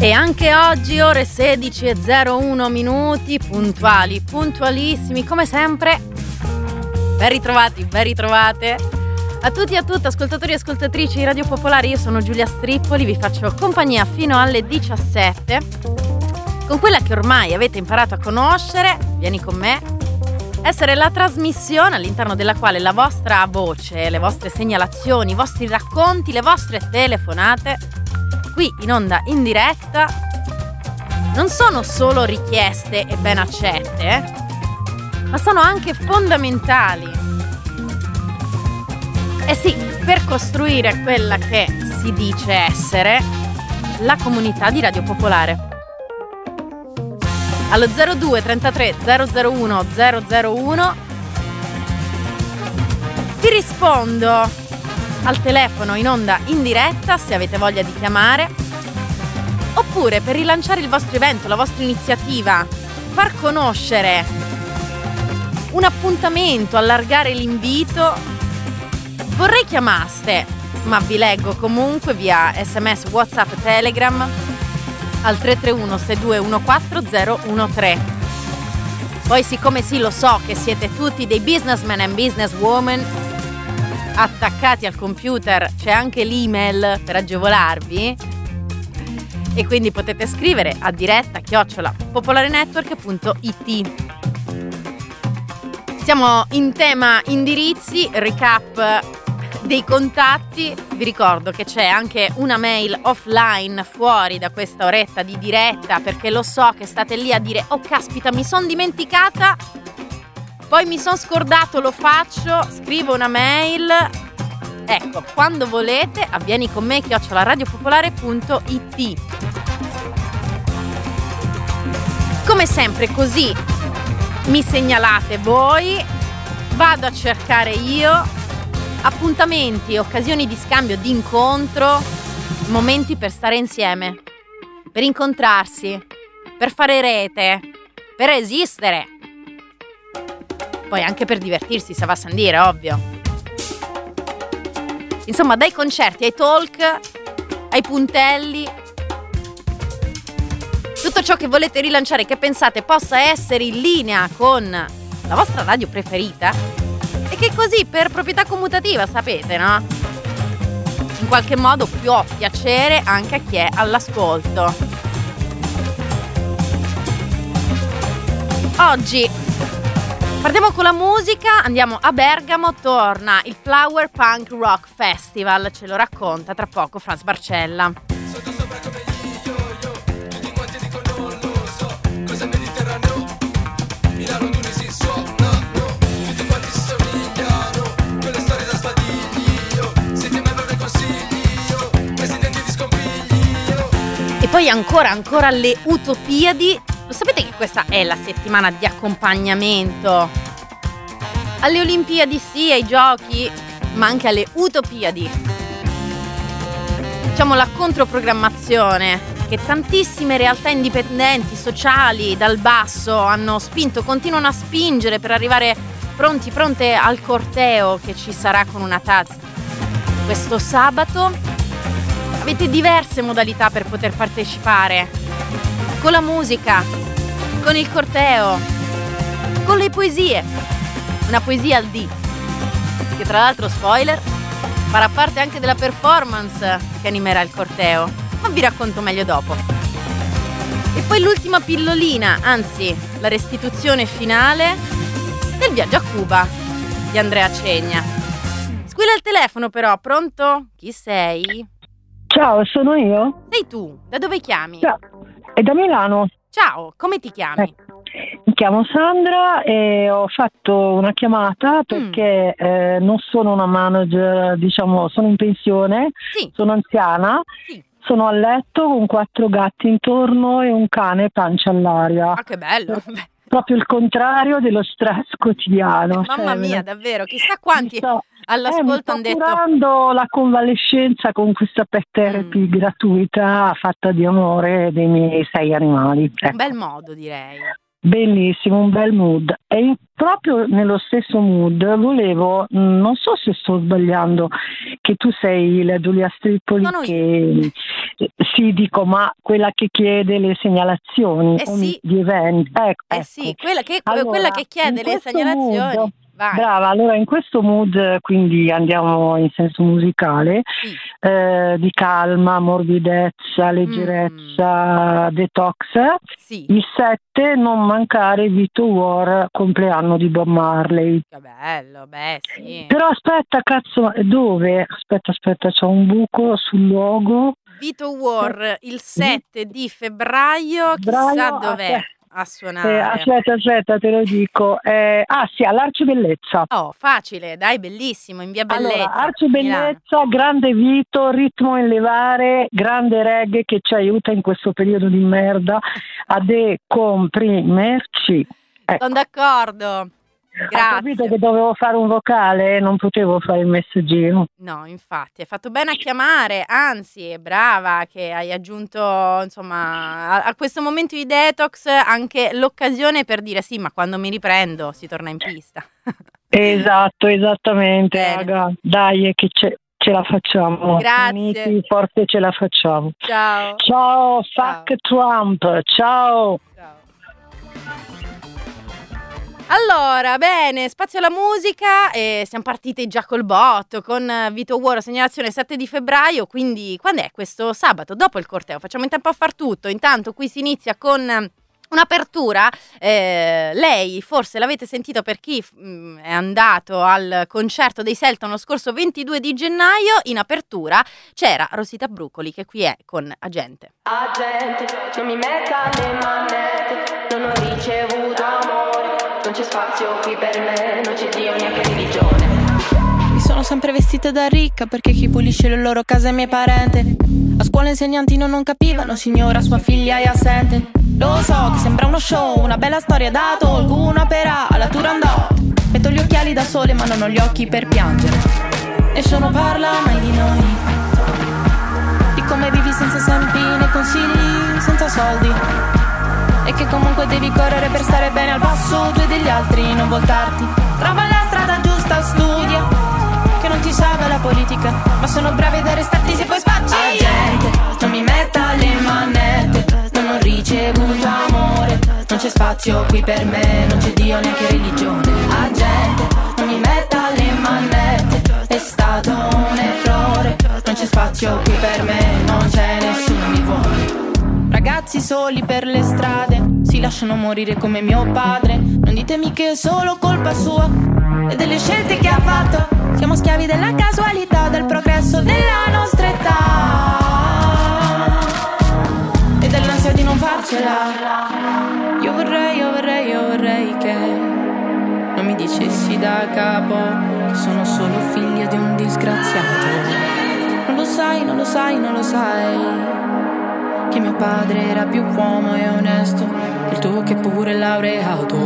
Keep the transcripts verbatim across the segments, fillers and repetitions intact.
E anche oggi ore sedici e zero uno minuti, puntuali, puntualissimi come sempre. Ben ritrovati, ben ritrovate a tutti e a tutte, ascoltatori e ascoltatrici di Radio Popolare. Io sono Giulia Strippoli, vi faccio compagnia fino alle diciassette con quella che ormai avete imparato a conoscere, vieni con me, essere la trasmissione all'interno della quale la vostra voce, le vostre segnalazioni, i vostri racconti, le vostre telefonate qui in onda in diretta non sono solo richieste e ben accette, eh? ma sono anche fondamentali. Eh sì, per costruire quella che si dice essere la comunità di Radio Popolare. Allo zero due trentatré zero zero uno zero zero uno vi rispondo al telefono in onda in diretta se avete voglia di chiamare, oppure per rilanciare il vostro evento, la vostra iniziativa, far conoscere un appuntamento, allargare l'invito. Vorrei chiamaste, ma vi leggo comunque via sms, WhatsApp, Telegram al tre tre uno sei due uno quattro zero uno tre. Poi siccome sì, lo so che siete tutti dei businessmen and businesswoman attaccati al computer, c'è anche l'email per agevolarvi e quindi potete scrivere a diretta chiocciola popolarenetwork punto it. Siamo in tema indirizzi, recap dei contatti. Vi ricordo che c'è anche una mail offline fuori da questa oretta di diretta, perché lo so che state lì a dire oh caspita, mi sono dimenticata, poi mi sono scordato, lo faccio, scrivo una mail. Ecco, quando volete avvieni con me chiocciola radiopopolare punto it. Come sempre, così mi segnalate voi, vado a cercare io appuntamenti, occasioni di scambio, di incontro, momenti per stare insieme, per incontrarsi, per fare rete, per esistere. Poi anche per divertirsi, se va a san dire, ovvio. Insomma, dai concerti ai talk, ai puntelli, tutto ciò che volete rilanciare, che pensate possa essere in linea con la vostra radio preferita e che così per proprietà commutativa, sapete, no? In qualche modo può piacere anche a chi è all'ascolto. Oggi partiamo con la musica, andiamo a Bergamo, torna il Flower Punk Rock Festival, ce lo racconta tra poco Franz Barcella. E poi ancora, ancora le Utopiadi. Lo sapete che questa è la settimana di accompagnamento alle Olimpiadi, sì, ai giochi, ma anche alle Utopiadi. Diciamo la controprogrammazione che tantissime realtà indipendenti, sociali, dal basso hanno spinto, continuano a spingere per arrivare pronti, pronte al corteo che ci sarà con una Taz questo sabato. Avete diverse modalità per poter partecipare. Con la musica, con il corteo, con le poesie. Una poesia al D, che tra l'altro, spoiler, farà parte anche della performance che animerà il corteo, ma vi racconto meglio dopo. E poi l'ultima pillolina, anzi la restituzione finale del viaggio a Cuba di Andrea Cegna. Squilla il telefono però, pronto? Chi sei? Ciao, sono io? Sei tu, da dove chiami? Ciao, è da Milano. Ciao, come ti chiami? Eh, mi chiamo Sandra e ho fatto una chiamata perché mm. eh, non sono una manager, diciamo, sono in pensione, sì. sono anziana, sì. sono a letto con quattro gatti intorno e un cane pancia all'aria. Ah, che bello! Proprio il contrario dello stress quotidiano. Mamma cioè, mia, davvero, chissà quanti sto, all'ascolto eh, hanno detto... sto curando la convalescenza con questa pet therapy mm. gratuita fatta di amore dei miei sei animali. Ecco. Un bel modo, direi. Bellissimo, un bel mood. E in- proprio nello stesso mood volevo, mh, non so se sto sbagliando, che tu sei la Giulia Strippoli Sono io. che eh, sì, dico, ma quella che chiede le segnalazioni Eh o mi- sì, di eventi. Ecco, eh ecco. sì, quella che, quella Allora, che in chiede le questo mood, segnalazioni. Vai. brava, allora in questo mood quindi andiamo in senso musicale, Sì. eh, di calma, morbidezza, Mm, leggerezza, detox. sì, Il sette, non mancare Vito War, compleanno di Bob Marley. che bello, beh sì. Però aspetta, cazzo, dove? Aspetta, aspetta, c'ho un buco sul logo. Vito War il sette di febbraio, Febbraio, chissà dov'è aspetta, a eh, suonare. aspetta, aspetta, te lo dico. Eh, ah sì, all'Arci Bellezza. Oh, facile, dai, bellissimo, in via Allora, Bellezza, Arci Milano. Bellezza, grande Vito, ritmo in levare, grande reggae che ci aiuta in questo periodo di merda a decomprimerci. Ecco. Sono d'accordo. Hai capito Grazie. che dovevo fare un vocale e non potevo fare il messaggino. No, infatti, hai fatto bene a chiamare, anzi, è brava che hai aggiunto, insomma, a, a questo momento di detox anche l'occasione per dire sì, ma quando mi riprendo si torna in pista. Esatto, esattamente, Bene. raga. Dai, che ce, ce la facciamo. Grazie. Uniti, forse ce la facciamo. Ciao. Ciao, fuck Trump. Ciao. Ciao. Allora, bene, spazio alla musica e siamo partiti già col botto con eh, Vito War, segnalazione sette di febbraio, quindi quando è questo sabato? Dopo il corteo, facciamo in tempo a far tutto, intanto qui si inizia con eh, un'apertura, eh, lei forse l'avete sentito per chi mh, è andato al concerto dei Celta lo scorso ventidue di gennaio, in apertura c'era Rosita Brucoli che qui è con Agente. Agente, non mi metta le manette, non ho ricevuto amore, non c'è spazio qui per me, non c'è Dio neanche religione. Mi sono sempre vestita da ricca perché chi pulisce le loro case è mio parente. A scuola insegnanti non, non capivano, signora sua figlia è assente. Lo so che sembra uno show, una bella storia da talk, un'opera alla Turandot. Metto gli occhiali da sole ma non ho gli occhi per piangere. Nessuno parla mai di noi, di come vivi senza esempi né consigli, senza soldi. E che comunque devi correre per stare bene al passo tu e degli altri, non voltarti. Trova la strada giusta, studia, che non ti salva la politica, ma sono bravi ad arrestarti se poi spacci. Agente, non mi metta le manette, non ho ricevuto amore, non c'è spazio qui per me, non c'è Dio neanche religione. Agente, non mi metta le manette, è stato un errore, non c'è spazio qui per me, non c'è nessuno mi vuole. Ragazzi soli per le strade si lasciano morire come mio padre. Non ditemi che è solo colpa sua e delle scelte che ha fatto. Siamo schiavi della casualità, del progresso della nostra età e dell'ansia di non farcela. Io vorrei, io vorrei, io vorrei che non mi dicessi da capo che sono solo figlia di un disgraziato. Non lo sai, non lo sai, non lo sai che mio padre era più uomo e onesto del tuo che pure laureato.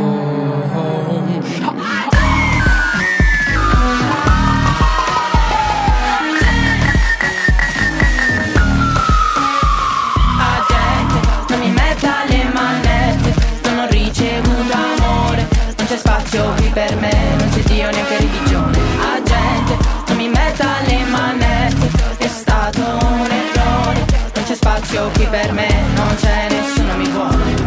Agente, non mi metta le manette, non ho ricevuto amore, non c'è spazio qui per me, non c'è Dio neanche religione. Agente, non mi metta le manette, è stato un errore, non c'è spazio qui per me, non c'è nessuno mi vuole.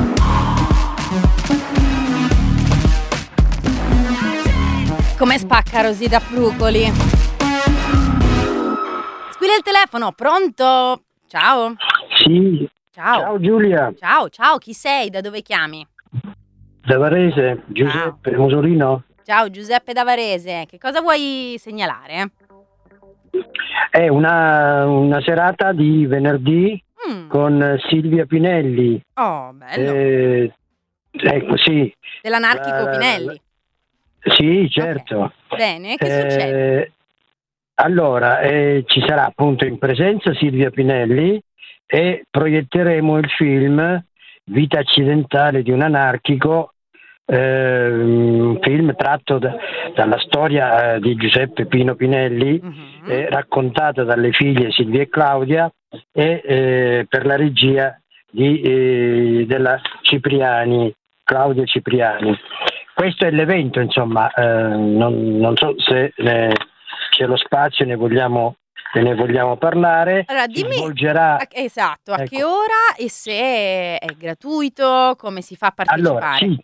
Come spacca Rosita Brucoli? Squilla il telefono, pronto? Ciao. Sì, Ciao. ciao Giulia, Ciao, ciao, chi sei? Da dove chiami? da Varese, Giuseppe Musolino. Ciao Giuseppe da Varese, che cosa vuoi segnalare? È una, una serata di venerdì Mm. con Silvia Pinelli. Oh, bello. Eh, ecco, sì. Dell'anarchico la- la- Pinelli. Sì, certo. Ok. Bene, che Eh, succede? Allora, eh, ci sarà appunto in presenza Silvia Pinelli e proietteremo il film Vita accidentale di un anarchico, eh, un film tratto da- dalla storia eh, di Giuseppe Pino Pinelli, Mhm. eh, raccontata dalle figlie Silvia e Claudia e eh, per la regia di, eh, della Cipriani. Claudio Cipriani. Questo è l'evento, insomma, eh, non, non so se ne, c'è lo spazio, ne vogliamo, ne vogliamo parlare. Allora, Si dimmi, svolgerà, a- esatto, a ecco. che ora e se è gratuito, come si fa a partecipare? Allora, sì,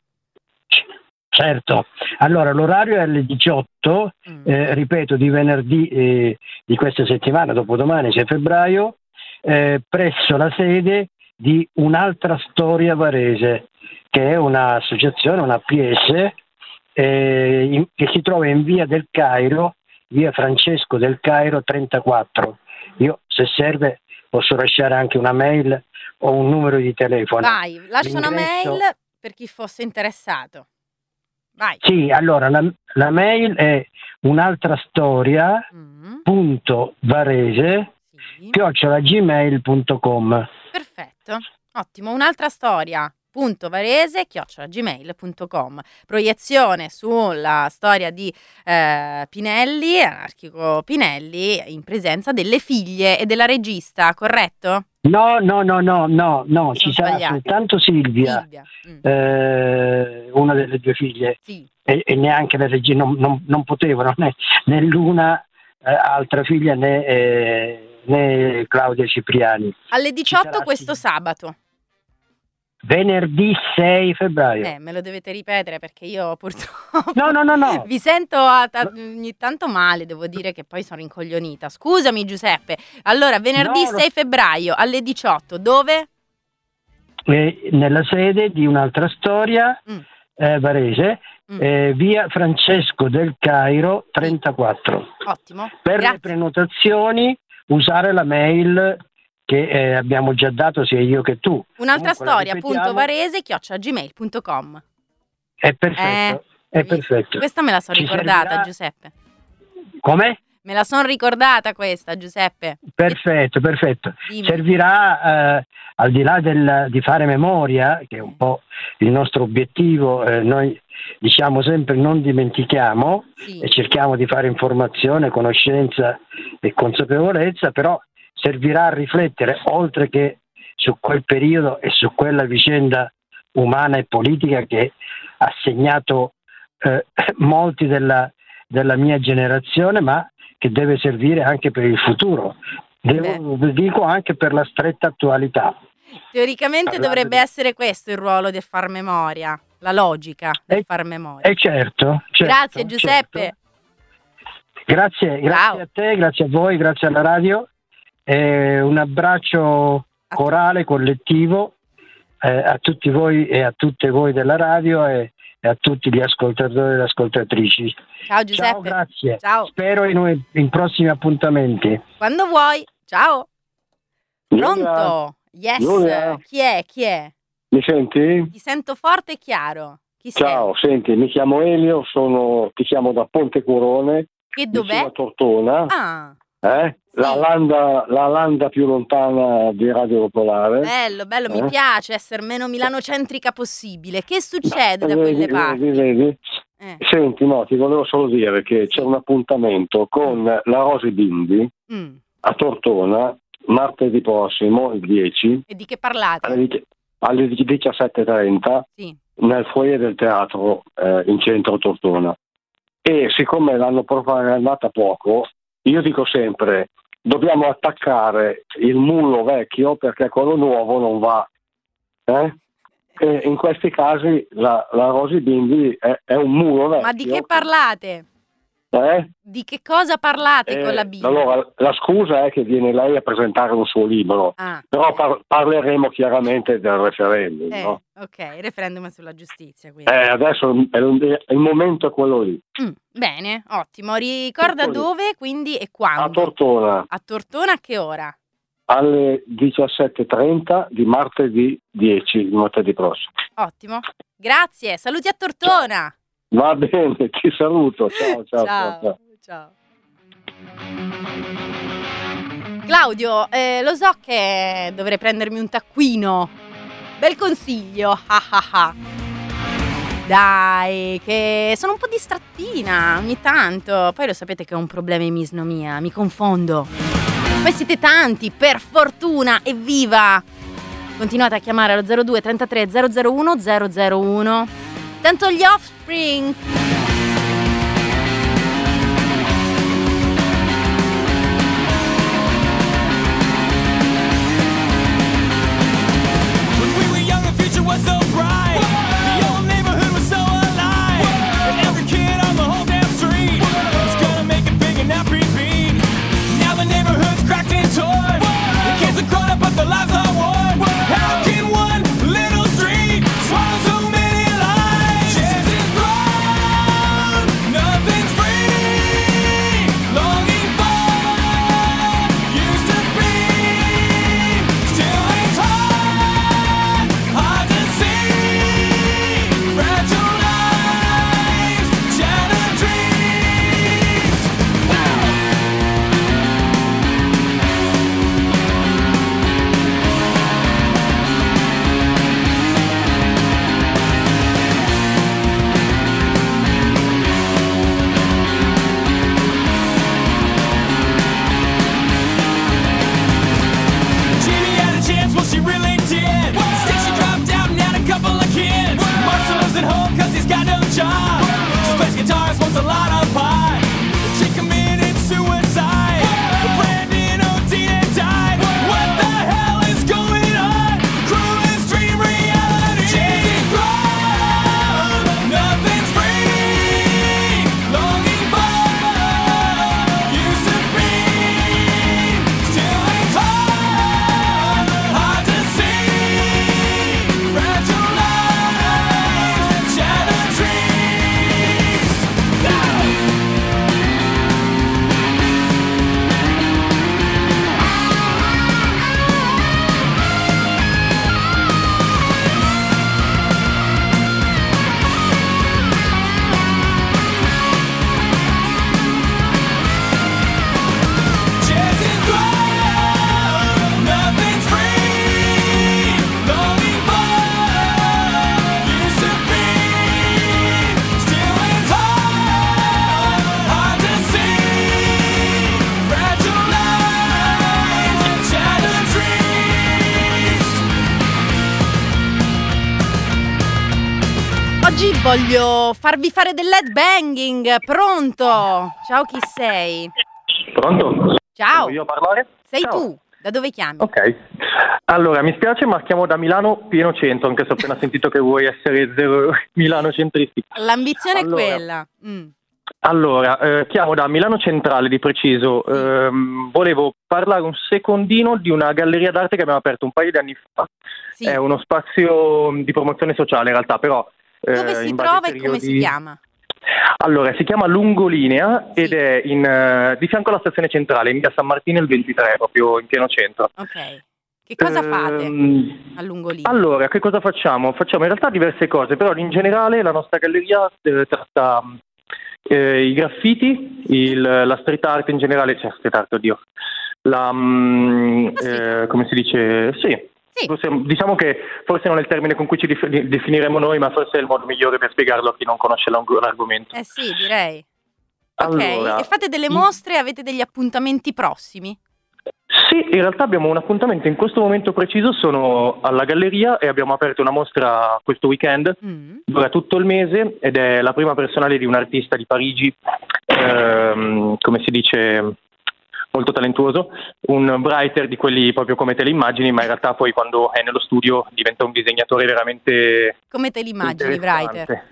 certo. Allora, l'orario è alle diciotto, Mm. eh, ripeto, di venerdì eh, di questa settimana, dopodomani, sei febbraio, eh, presso la sede di Un'altra Storia Varese, che è un'associazione, una P S, eh, in- che si trova in via del Cairo, via Francesco del Cairo trentaquattro. Io, se serve, posso lasciare anche una mail o un numero di telefono. Vai, lascia una L'ingresso- mail per chi fosse interessato. Vai. Sì, allora la, la mail è un'altra storia Mm, punto varese sì. chiocciola gmail punto com. Perfetto, ottimo. Un'altra storia. Punto varese chiocciola gmail punto com. Proiezione sulla storia di eh, Pinelli, anarchico Pinelli, in presenza delle figlie e della regista, corretto? No, no, no, no, no, no, Mi ci sono sarà sbagliata. soltanto Silvia, Silvia. Mm, eh, una delle due figlie, sì. e, e neanche la regina, non, non, non potevano né, né l'una eh, altra figlia né, eh, né Claudia Cipriani. Alle diciotto sarà, questo sì. sabato. Venerdì sei febbraio. Eh, me lo dovete ripetere perché io purtroppo No, no, no, no. vi sento a- a- ogni tanto male, devo dire che poi sono rincoglionita. Scusami Giuseppe. Allora, venerdì No, lo- sei febbraio alle diciotto, dove? Eh, nella sede di Un'altra Storia Mm. eh, Varese, Mm. eh, via Francesco del Cairo trentaquattro. Ottimo. Per Grazie. le prenotazioni usare la mail che eh, abbiamo già dato sia io che tu. Un'altra Comunque la storia, ripetiamo. punto varese, chiocciola gmail punto com. È perfetto, Eh, è hai visto? perfetto. Questa me la sono Ci ricordata, servirà- Giuseppe. Come? Me la sono ricordata questa, Giuseppe. Perfetto, perfetto. Dimmi. Servirà, eh, al di là del, di fare memoria, che è un po' il nostro obiettivo, eh, noi diciamo sempre non dimentichiamo Sì. e cerchiamo di fare informazione, conoscenza e consapevolezza, però servirà a riflettere oltre che su quel periodo e su quella vicenda umana e politica che ha segnato eh, molti della, della mia generazione, ma che deve servire anche per il futuro. Devo, vi dico anche per la stretta attualità. Teoricamente Parlando dovrebbe di- essere questo il ruolo del far memoria, la logica del Eh, far memoria. E certo, certo, Grazie Giuseppe. certo. Grazie, grazie Ciao. a te, grazie a voi, grazie alla radio. E un abbraccio corale, collettivo eh, a tutti voi e a tutte voi della radio e, e a tutti gli ascoltatori e le ascoltatrici. Ciao Giuseppe. Ciao, grazie. Ciao. Spero in, in prossimi appuntamenti. Quando vuoi. Ciao. Pronto? Yes. Giulia. Chi è? Chi è? Mi senti? Ti sento forte e chiaro. Chi Ciao, senti, mi chiamo Elio, sono, ti chiamo da Ponte Curone, sei? Che dov'è? vicino a Tortona, Ah, eh? la, sì. landa, la landa più lontana di Radio Popolare. bello, bello, mi Eh? piace essere meno milanocentrica possibile. Che succede da Eh, quelle vedi, parti? vedi, vedi? Eh. Senti, no, ti volevo solo dire che c'è un appuntamento con la Rosi Bindi Mm. a Tortona, martedì prossimo, il dieci, E di che parlate? alle, dici- alle diciassette e trenta, Sì. nel foyer del teatro eh, in centro Tortona. E siccome l'hanno propagandata poco, io dico sempre dobbiamo attaccare il mulo vecchio perché quello nuovo non va. Eh? E in questi casi la, la Rosi Bindi è, è un mulo vecchio. Ma di che parlate? Eh? Di che cosa parlate Eh, con la Bibbia? allora, la scusa è che viene lei a presentare un suo libro, Ah, però par- parleremo chiaramente del referendum. eh, No? ok, referendum sulla giustizia. Quindi. Eh, adesso è il, il momento è quello lì. Mm, bene, ottimo. Ricorda Tutto lì. dove, quindi, e quando? A Tortona. A Tortona a che ora? Alle diciassette e trenta di martedì dieci, il martedì prossimo. Ottimo. Grazie, saluti a Tortona. Va bene, ti saluto. Ciao, ciao, ciao. ciao. Ciao. Ciao. Claudio, eh, lo so che dovrei prendermi un taccuino. Bel consiglio. Ah ah ah. Dai, che sono un po' distrattina ogni tanto. Poi lo sapete che ho un problema di misnomia, mi confondo. Poi siete tanti, per fortuna, evviva! Continuate a chiamare allo zero due trentatré zero zero uno zero zero uno. Tanto gli Offspring. Was so bright, the old neighborhood was so alive, and every kid on the whole damn street was gonna make it big and happy beat. Now the neighborhood's cracked and torn, the kids are grown up but their lives are worn. How can one little street swallow so many lives? Chance is grown, nothing's free, longing for used to be, still ain't hard, hard to fragile lives, shattered dreams. Jamie had a chance, well she really did. Instead she dropped out and had a couple of kids. Marcel's at home cause he's got no job. Just plays guitar, smokes a lot of pot. The chick committed suicide. The Brandon O'D and died. What the hell is going on? Cruelest dream reality. Chance is grown, nothing's free. Longing for used to be, still ain't hard, hard to see. Fragile lives, shattered dreams. Chance is grown, nothing's free. Longing for used to be, still ain't hard, hard to see. Fragile lives, shattered dreams. Oggi voglio farvi fare dell'headbanging. Pronto? Ciao, chi sei? Pronto? Ciao. Devo io parlare? Sei Ciao. tu? Da dove chiami? Ok. Allora, mi spiace, ma chiamo da Milano pieno centro, anche se ho appena sentito che vuoi essere zero Milano centristi. L'ambizione Allora. è quella. Mm. Allora, eh, chiamo da Milano Centrale, di preciso. Ehm, volevo parlare un secondino di una galleria d'arte che abbiamo aperto un paio di anni fa. Sì. È uno spazio di promozione sociale in realtà, però... eh, Dove si in base trova ai e come si periodi- chiama? Allora, si chiama Lungolinea Sì. ed è in, eh, di fianco alla stazione centrale, in via San Martino il ventitré, proprio in pieno centro. Ok. Che cosa fate Ehm, a Lungolino? Allora, che cosa facciamo? Facciamo in realtà diverse cose, però in generale la nostra galleria eh, tratta eh, i graffiti, il, la street art in generale, cioè street art, oddio, la, mm, La street eh, come si dice, sì, Sì. forse- diciamo che forse non è il termine con cui ci dif- definiremo noi, ma forse è il modo migliore per spiegarlo a chi non conosce l'ang- l'argomento. Eh sì, direi. Ok, Allora, e fate delle mostre? Avete degli appuntamenti prossimi? sì, in realtà abbiamo un appuntamento in questo momento preciso, sono alla galleria e abbiamo aperto una mostra questo weekend, Mm. dura tutto il mese ed è la prima personale di un artista di Parigi, ehm, come si dice, molto talentuoso, un writer di quelli proprio come te li immagini, ma in realtà poi quando è nello studio diventa un disegnatore veramente Come te li immagini, interessante. writer?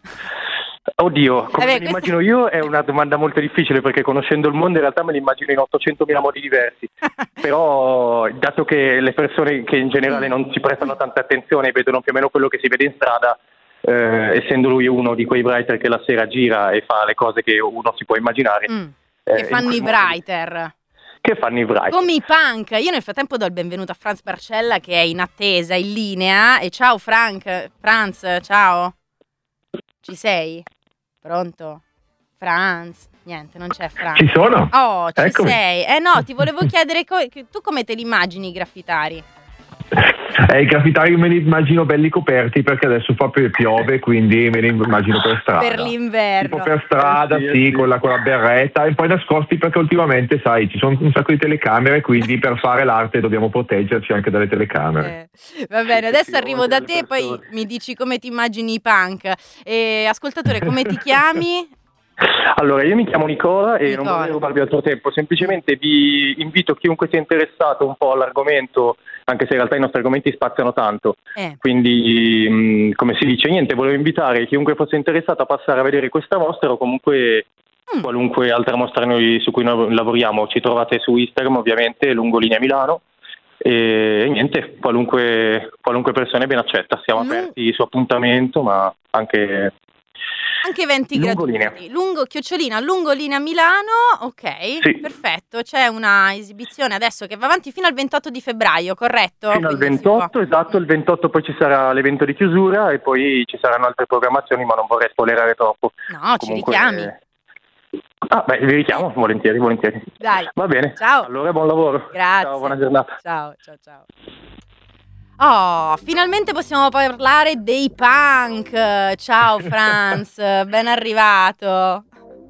Oddio, come Vabbè, me li questa- immagino io è una domanda molto difficile perché conoscendo il mondo in realtà me li immagino in ottocentomila modi diversi, però dato che le persone che in generale non ci prestano tanta attenzione e vedono più o meno quello che si vede in strada, eh, essendo lui uno di quei writer che la sera gira e fa le cose che uno si può immaginare, Mm. eh, Che in fanno quel i modo- writer. che fanno i writer. Come i punk. Io nel frattempo do il benvenuto a Franz Barcella che è in attesa, in linea. E ciao Frank. Franz, ciao. Ci sei? Pronto? Franz? Niente, non c'è Franz. Ci sono. Oh, ci Eccomi. sei. Eh no, ti volevo chiedere co- che- tu come te li immagini i graffitari? Eh, I graffitari me li immagino belli coperti perché adesso fa piove, quindi me li immagino per strada. Per l'inverno. Tipo per strada, Eh, sì, sì, sì. con la, con la berretta e poi nascosti perché ultimamente, sai, ci sono un sacco di telecamere, quindi per fare l'arte dobbiamo proteggerci anche dalle telecamere. Eh, va bene, adesso sì, arrivo da davanti alle te, poi persone. mi dici come ti immagini i punk. E, ascoltatore, come ti chiami? Allora, io mi chiamo Nicola e non Nicola. vorrei rubarvi altro tempo, semplicemente vi invito chiunque sia interessato un po' all'argomento, anche se in realtà i nostri argomenti spaziano tanto, Eh. quindi mh, come si dice, niente, volevo invitare chiunque fosse interessato a passare a vedere questa mostra o comunque Mm. qualunque altra mostra noi, su cui noi lavoriamo. Ci trovate su Instagram ovviamente, Lungolinea Milano, e niente, qualunque, qualunque persona è ben accetta, siamo Lung- aperti su appuntamento, ma anche... Anche eventi Lungolinea. gratuiti. Lungo, chiocciolina, Lungolinea Milano, ok, Sì. perfetto. C'è una esibizione adesso che va avanti fino al ventotto di febbraio, corretto? Fino al Quindi si può- ventotto, esatto, il ventotto poi ci sarà l'evento di chiusura e poi ci saranno altre programmazioni, ma non vorrei spoilerare troppo. No, ci Comunque- richiami. Ah, beh, vi richiamo, volentieri, volentieri. Dai. Va bene. Ciao. Allora, buon lavoro. Grazie. Ciao, buona giornata. Ciao, ciao, ciao. Oh, finalmente possiamo parlare dei punk. Ciao Franz, ben arrivato.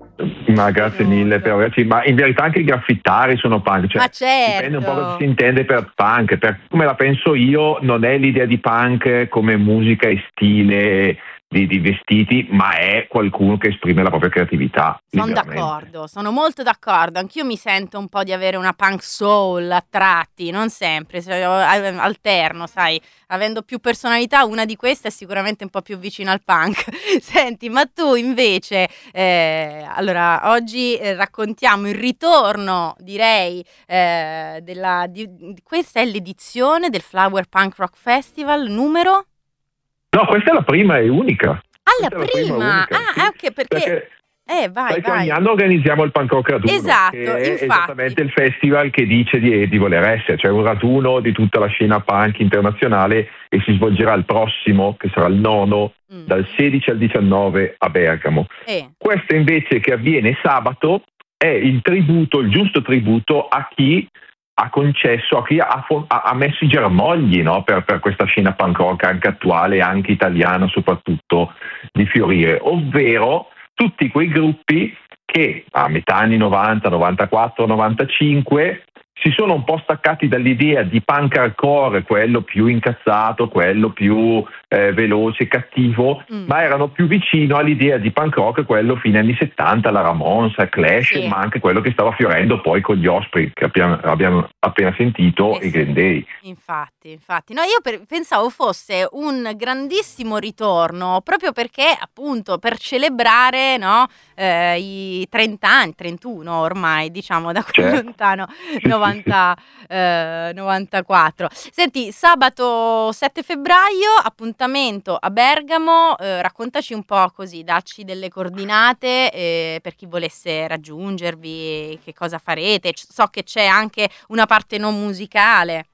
Ma grazie mille per averci, ma in verità anche i graffitari sono punk, cioè Ma certo. dipende un po' cosa si intende per punk, per come la penso io non è l'idea di punk come musica e stile di, di vestiti, ma è qualcuno che esprime la propria creatività. Sono liberamente. d'accordo, sono molto d'accordo. Anch'io mi sento un po' di avere una punk soul a tratti, non sempre, se- alterno, sai, avendo più personalità, una di queste è sicuramente un po' più vicina al punk. Senti, ma tu invece, eh, allora, oggi eh, raccontiamo il ritorno, direi, eh, della, di, di- questa è l'edizione del Flower Punk Rock Festival numero? No, questa è la prima e unica. Ah, la Questa è la prima! prima e unica, Ah, sì. ah, ok, perché... Perché Eh, vai, sai che ogni vai. anno organizziamo il Punk Rock Raduno, Esatto, che è infatti. esattamente il festival che dice di, di voler essere, cioè un raduno di tutta la scena punk internazionale e si svolgerà il prossimo, che sarà il nono, Mm. dal sedici al diciannove a Bergamo. Eh, Questo invece che avviene sabato è il tributo, il giusto tributo a chi ha concesso, a chi ha, fo- ha- ha messo i germogli, no, per, per questa scena punk rock anche attuale, anche italiana soprattutto, di fiorire, ovvero tutti quei gruppi che a metà anni novanta, novantaquattro, novantacinque si sono un po' staccati dall'idea di punk hardcore, quello più incazzato, quello più eh, veloce, cattivo, Mm. ma erano più vicino all'idea di punk rock, quello fine anni settanta, la Ramones, Clash, Sì. ma anche quello che stava fiorendo poi con gli Osprey, che abbiamo, abbiamo appena sentito, Eh i sì. Green Day. infatti, infatti. No, io per- pensavo fosse un grandissimo ritorno, proprio perché appunto per celebrare, no, eh, i trenta anni, trentuno ormai, diciamo, da quel Certo. lontano sì, novanta, eh, novantaquattro. Senti, sabato sette febbraio, appuntamento a Bergamo, eh, raccontaci un po' così, dacci delle coordinate eh, per chi volesse raggiungervi, che cosa farete. C- So che c'è anche una parte non musicale.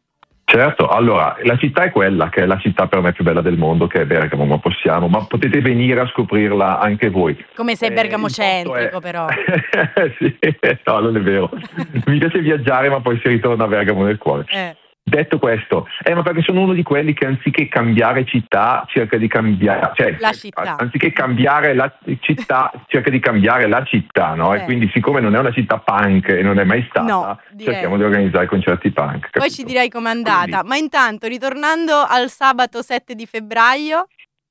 Certo, allora la città è quella che è la città per me più bella del mondo, che è Bergamo, ma possiamo, ma potete venire a scoprirla anche voi. Come sei Eh, bergamocentrico, il posto è- però. sì, no, non è vero. Mi piace viaggiare, ma poi si ritorna a Bergamo nel cuore. Eh, Detto questo, eh, ma perché sono uno di quelli che anziché cambiare città cerca di cambiare, cioè La città. anziché cambiare la città cerca di cambiare la città, no? Eh. E quindi siccome non è una città punk e non è mai stata, No, direi. cerchiamo di organizzare concerti punk. Poi capito? ci dirai com'è andata. Quindi- Ma intanto, ritornando al sabato sette di febbraio,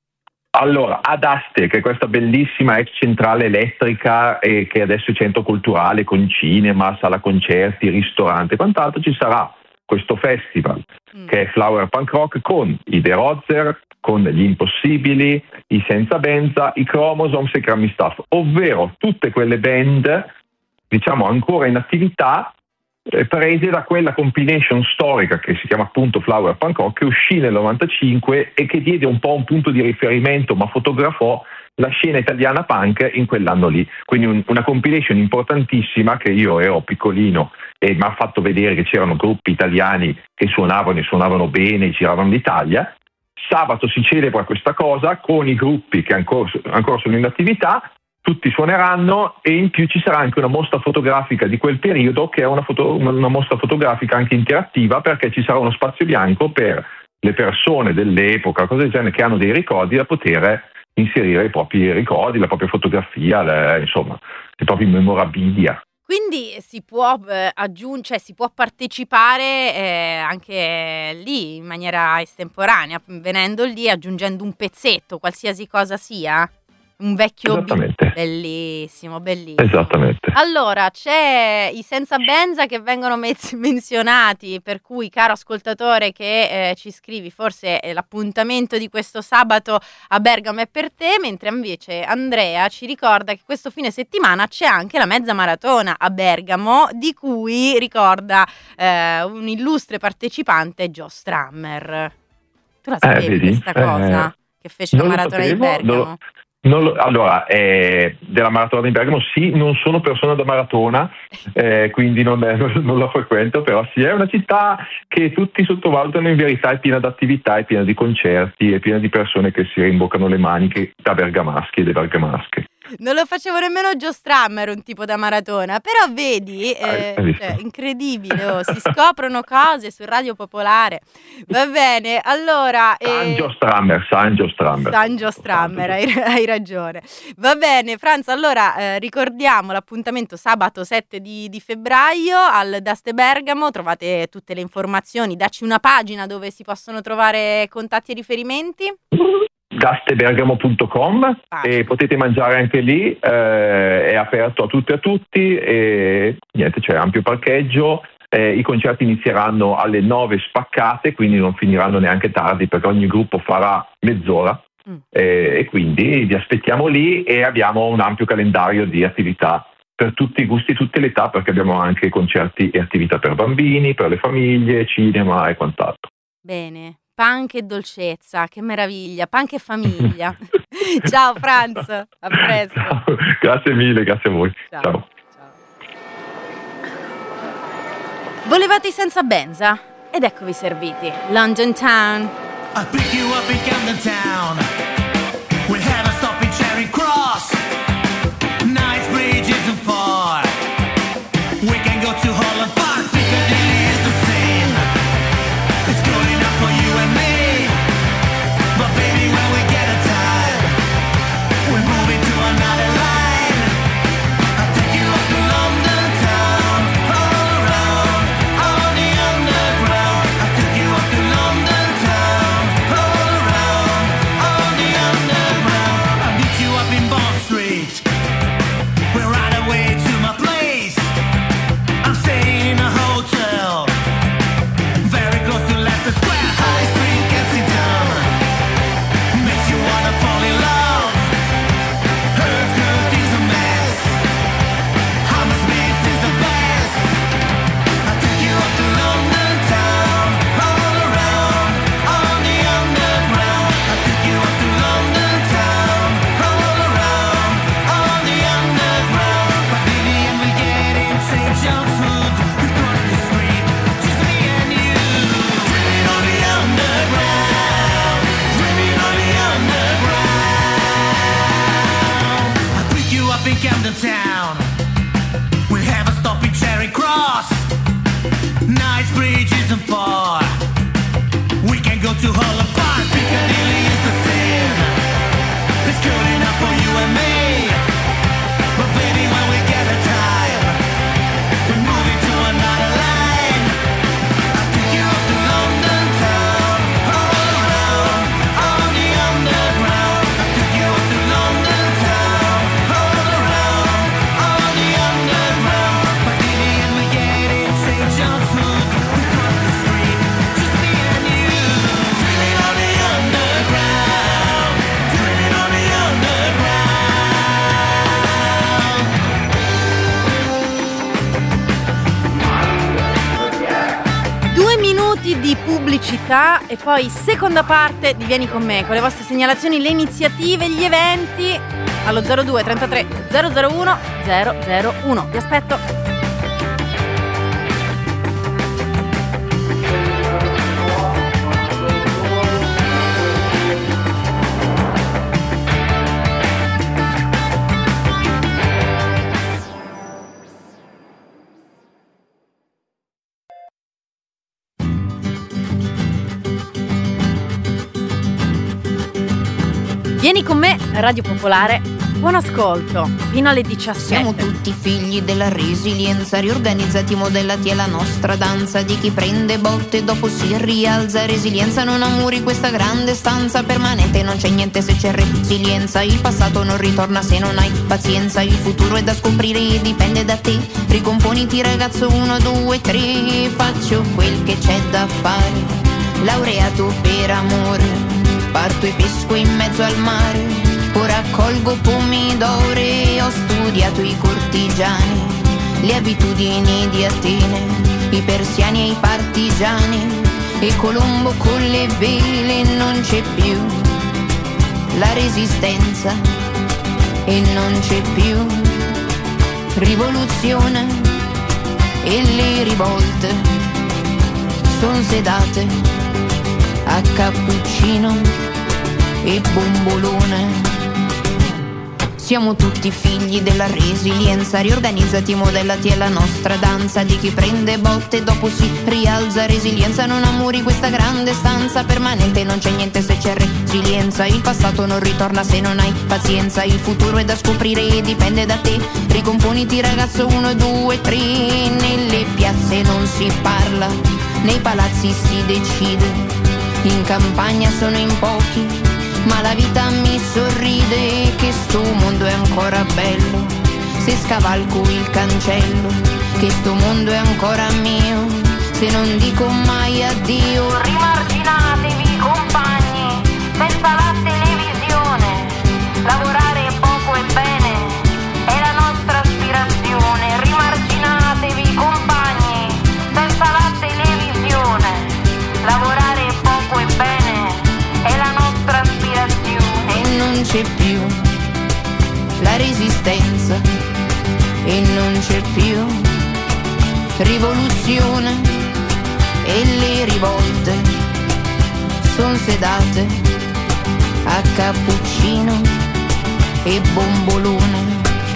Allora, ad Aste, che è questa bellissima ex centrale elettrica e che adesso è centro culturale con cinema, sala concerti, ristorante e quant'altro, ci sarà questo festival Mm. che è Flower Punk Rock con i The Rozzer, con gli Impossibili, i Senza Benza, i Chromosomes e i Grammy Staff, ovvero tutte quelle band, diciamo ancora in attività, eh, prese da quella compilation storica che si chiama appunto Flower Punk Rock, che uscì nel novantacinque e che diede un po' un punto di riferimento, ma fotografò la scena italiana punk in quell'anno lì. Quindi un- una compilation importantissima che io ero piccolino e mi ha fatto vedere che c'erano gruppi italiani che suonavano e suonavano bene, giravano l'Italia. Sabato si celebra questa cosa con i gruppi che ancora, ancora sono in attività, tutti suoneranno e in più ci sarà anche una mostra fotografica di quel periodo che è una, foto- una mostra fotografica anche interattiva, perché ci sarà uno spazio bianco per le persone dell'epoca, cose del genere, che hanno dei ricordi, da poter inserire i propri ricordi, la propria fotografia, le, insomma, i propri memorabilia. Quindi si può eh, aggiungere, cioè si può partecipare eh, anche lì in maniera estemporanea, venendo lì aggiungendo un pezzetto, qualsiasi cosa sia. Un vecchio Esattamente. Bellissimo, bellissimo. Esattamente. Allora, c'è i Senza Benza che vengono mez- menzionati, per cui, caro ascoltatore che eh, ci scrivi, forse eh, l'appuntamento di questo sabato a Bergamo è per te, mentre invece Andrea ci ricorda che questo fine settimana c'è anche la mezza maratona a Bergamo, di cui ricorda eh, un illustre partecipante, Joe Strammer. Tu la sapevi Eh, vedi? questa cosa? Eh, che fece la non lo maratona di sapevo, Bergamo? non lo- Non lo- allora, eh, della maratona di Bergamo sì, non sono persona da maratona, eh, quindi non, è- non la frequento, però sì, è una città che tutti sottovalutano, in verità è piena di attività, è piena di concerti, è piena di persone che si rimboccano le maniche, da bergamaschi e delle bergamasche. Non lo facevo nemmeno Joe Strammer, un tipo da maratona, però vedi, eh, Hai- hai visto? cioè, incredibile, oh, si scoprono cose su Radio Popolare. Va bene, allora... eh, San Joe Strammer, San Joe Strammer. San Joe Strammer, hai, hai ragione. Va bene, Franz, allora eh, ricordiamo l'appuntamento sabato sette di, di febbraio al Daste Bergamo, trovate tutte le informazioni, dacci una pagina dove si possono trovare contatti e riferimenti. dastebergamo punto com Ah. e potete mangiare anche lì, eh, è aperto a tutti e a tutti e niente, c'è ampio parcheggio, eh, i concerti inizieranno alle nove spaccate, quindi non finiranno neanche tardi perché ogni gruppo farà mezz'ora. Mm. eh, e quindi vi aspettiamo lì e abbiamo un ampio calendario di attività per tutti i gusti, tutte le età, perché abbiamo anche concerti e attività per bambini, per le famiglie, cinema e quant'altro. Bene, punk e dolcezza, che meraviglia, punk e famiglia. Ciao Franz, a presto. Grazie mille, grazie a voi. Ciao. Ciao. Ciao. Volevate i Senza Benza? Ed eccovi serviti. London Town. I pick you up in Camden Town. We have a stop in Charing Cross. Knightsbridge isn't far. We can go to Holland Park. Piccadilly is the same. It's good enough for you and me. But baby, when we get a time, we're moving to another line. I'll take you up to London Town. All around, on the underground. I'll take you up to London Town. All around, on the underground. I'll meet you up in Bond Street. We're right away to my place. I'm staying in a hotel very close to Leicester Square, High Street, Kensington. Makes you wanna fall in love. Her skirt is a mess. Hammersmith is the best. I'll take you up to London Town. All around, on the underground. I'll take you up to London Town. All around, on the underground. Piccadilly and we get in Saint John's Wood. We cross the street, just me and you. Dreaming on the underground. Dreaming on the underground. I'll pick you up in Camden Town. We have a stop in Charing Cross. Knightsbridge isn't far. We can go to Holland Park. Piccadilly is the same. It's good enough for you and me. But baby, when we get the time, we're moving to another line. I'll take you up to London Town. All around, on the underground. I'll take you up to London Town. All around, on the underground. Piccadilly and we get in Saint John's Wood. We cross the street, just me and you. Dreaming on the underground. Dreaming on the underground. Due minuti di pubblicità e poi seconda parte di Vieni con me, con le vostre segnalazioni, le iniziative, gli eventi allo zero due trentatré zero zero uno zero zero uno. Vi aspetto. Vieni con me, Radio Popolare. Buon ascolto, fino alle diciassette. Siamo tutti figli della resilienza, riorganizzati, modellati, è la nostra danza di chi prende botte e dopo si rialza. Resilienza, non ha muri questa grande stanza permanente, non c'è niente se c'è resilienza. Il passato non ritorna se non hai pazienza, il futuro è da scoprire e dipende da te. Ricomponiti ragazzo, uno, due, tre, faccio quel che c'è da fare, laureato per amore, parto e pesco in mezzo al mare. Ora colgo pomidori, ho studiato i cortigiani, le abitudini di Atene, i persiani e i partigiani, e Colombo con le vele. Non c'è più la resistenza e non c'è più rivoluzione, e le rivolte son sedate a cappuccino e bombolone. Siamo tutti figli della resilienza, riorganizzati, modellati, è la nostra danza di chi prende botte e dopo si rialza. Resilienza, non ha muri questa grande stanza permanente, non c'è niente se c'è resilienza. Il passato non ritorna se non hai pazienza, il futuro è da scoprire e dipende da te. Ricomponiti ragazzo, uno, due, tre. Nelle piazze non si parla, nei palazzi si decide, in campagna sono in pochi, ma la vita mi sorride che sto mondo è ancora bello, se scavalco il cancello, che sto mondo è ancora mio, se non dico mai addio. Rimarginatevi compagni, senza la televisione, lavorare poco e bene è la nostra aspirazione. Rimarginatevi compagni, senza la televisione, lavorare poco e bene è la nostra aspirazione. E non c'è più la resistenza e non c'è più rivoluzione, e le rivolte son sedate a cappuccino e bombolone.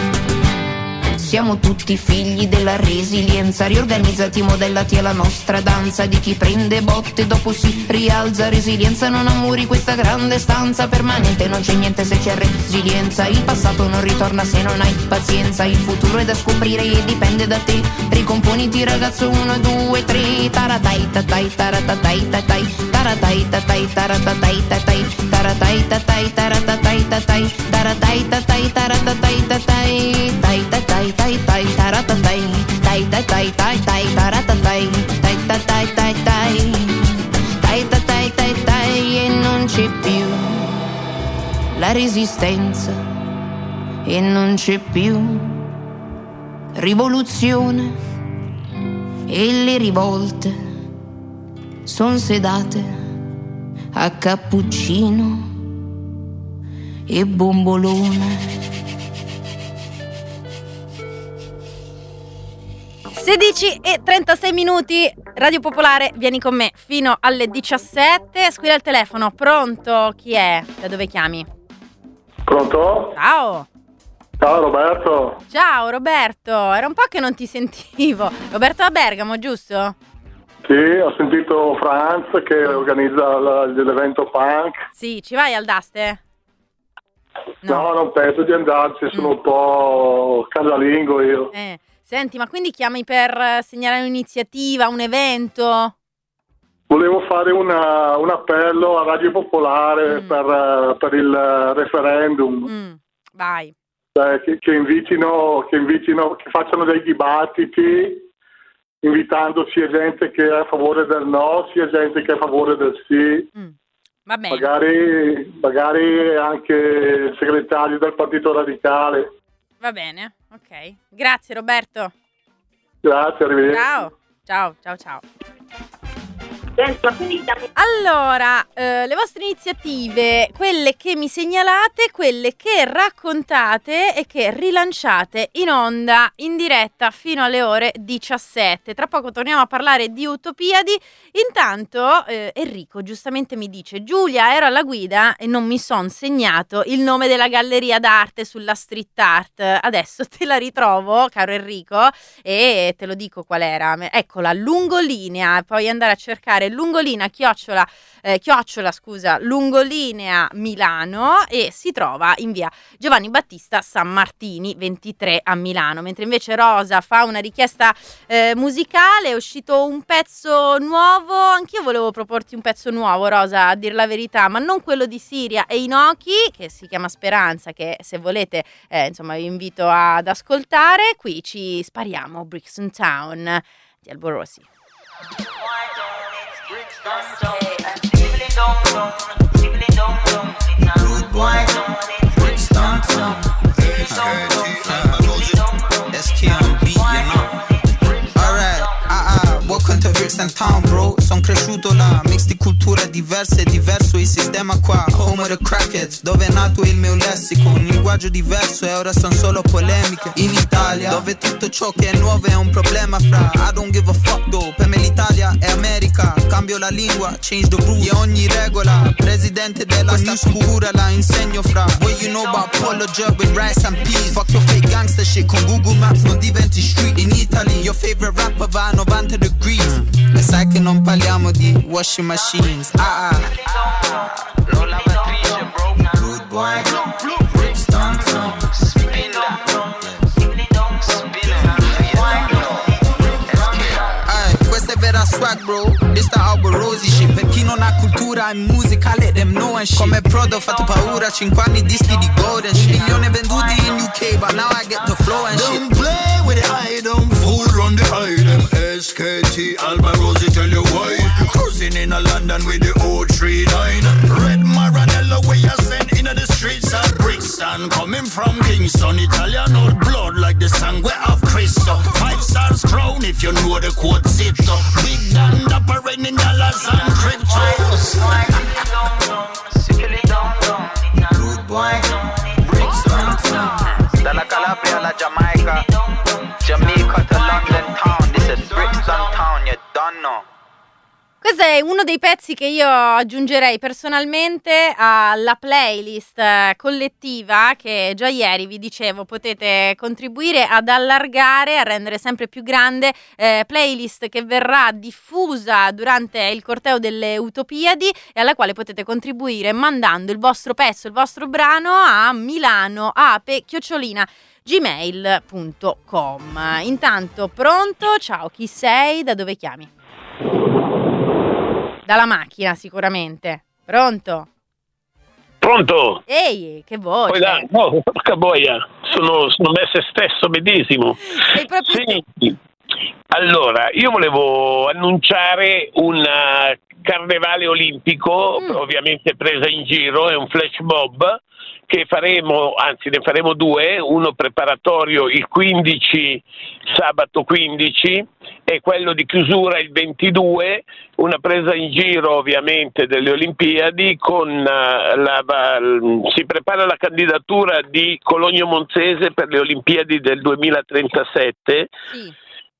Siamo tutti figli della resilienza, riorganizzati, modellati, è la nostra danza di chi prende botte e dopo si rialza. Resilienza, non ha muri questa grande stanza permanente, non c'è niente se c'è resilienza. Il passato non ritorna se non hai pazienza, il futuro è da scoprire e dipende da te. Ricomponiti ragazzo, uno, due, tre. Taratai tatai taratatai tatai, taratai tatai taratatai tatai, taratai tatai taratatai tatai, taratai tatai taratatai tatai, tai tatai tai tai taratatai, tai tai tai tai tai taratatai, tai tai tai tai tai, tai tai tai tai tai. E non c'è più la resistenza e non c'è più rivoluzione, e le rivolte son sedate a cappuccino e bombolone. sedici e trentasei minuti, Radio Popolare, vieni con me fino alle diciassette. Squilla il telefono, pronto? Chi è? Da dove chiami? Pronto? Ciao. Ciao Roberto. Ciao Roberto, era un po' che non ti sentivo. Roberto da Bergamo, giusto? Sì, ho sentito Franz che organizza l- l'evento punk. Sì, ci vai al Daste? No, no non penso di andarci, sono mm. un po' casalingo io. Eh. Senti, ma quindi chiami per segnalare un'iniziativa, un evento? Volevo fare una, un appello a Radio Popolare mm. per, per il referendum. Mm. Vai. Cioè, che, che invitino, che invitino, che facciano dei dibattiti, invitando sia gente che è a favore del no, sia gente che è a favore del sì. Mm. Va bene. Magari, magari anche il segretario del Partito Radicale. Va bene, ok. Grazie Roberto. Grazie, arrivederci. Ciao, ciao, ciao, ciao. Allora, eh, le vostre iniziative, quelle che mi segnalate, quelle che raccontate e che rilanciate in onda, in diretta fino alle ore diciassette. Tra poco torniamo a parlare di Utopiadi. Intanto eh, Enrico giustamente mi dice: Giulia, ero alla guida e non mi son segnato il nome della galleria d'arte sulla street art. Adesso te la ritrovo, caro Enrico, e te lo dico qual era. Eccola, Lungolinea. Puoi andare a cercare Lungolina chiocciola eh, chiocciola scusa Lungolinea Milano, e si trova in via Giovanni Battista San Martini ventitré a Milano. Mentre invece Rosa fa una richiesta eh, musicale, è uscito un pezzo nuovo, anch'io volevo proporti un pezzo nuovo, Rosa, a dir la verità, ma non quello di Siria e Inoki, che si chiama Speranza, che se volete eh, insomma vi invito ad ascoltare. Qui ci spariamo Brixton Town di Alborosi. Rude boy, Brixton Town. S K on beat, you know. Alright, ah ah, welcome to Brixton Town, bro. Sono cresciuto là, mix di culture diverse, diverso il sistema qua. Home of the crackheads, dove è nato il mio lessico. Un linguaggio diverso e ora sono solo polemiche. In Italia, dove tutto ciò che è nuovo è un problema fra. I don't give a fuck though, per me l'Italia è America. Cambio la lingua, change the rules e ogni regola. Presidente della new scura la insegno fra. What you know about Polo Job with rice and peas. Fuck your fake gangster shit, con Google Maps non diventi street. In Italy, your favorite rapper va a novanta degrees. E sai che non parliamo di washing machines. Ah ah. Lo lavatrice, bro. Rude boy. Brixton Town. Questa è vera swag, bro. This the Alborosi shit. Per chi non ha cultura in musica, let them know and shit. Come Prodo ho fatto paura, cinque anni dischi di golden shit. Un milione venduti in U K, but now I get the flow and shit. Don't play with the item, fool run the item. S K T Alborosi tell you why. Cruising in a London with the oh three nine. Red Maranello where you send into the streets of Brixton. Coming from Kingston, Italian old blood like the sangue of Cristo. Five stars crown if you know the quote zitto. Big Dan operating in dollars and cryptos. Rude boy, Brixton Town. Dalla Calabria alla Jamaica, Jamaica to London town. This is Brixton Town, you don't know. Questo è uno dei pezzi che io aggiungerei personalmente alla playlist collettiva che già ieri vi dicevo potete contribuire ad allargare, a rendere sempre più grande, eh, playlist che verrà diffusa durante il corteo delle Utopiadi e alla quale potete contribuire mandando il vostro pezzo, il vostro brano a Milano ape chiocciolina gmail punto com. Intanto, pronto? Ciao, chi sei? Da dove chiami? Dalla macchina sicuramente. Pronto? Pronto? Ehi, che voce? Poi là, no, porca boia, sono, sono me se stesso medesimo. Sei proprio... Senti, allora, io volevo annunciare un carnevale olimpico, mm. ovviamente presa in giro, è un flash mob che faremo, anzi ne faremo due, uno preparatorio il quindici, sabato quindici, e quello di chiusura il ventidue, una presa in giro ovviamente delle Olimpiadi con uh, la, uh, si prepara la candidatura di Cologno Monzese per le Olimpiadi del duemilatrentasette, sì.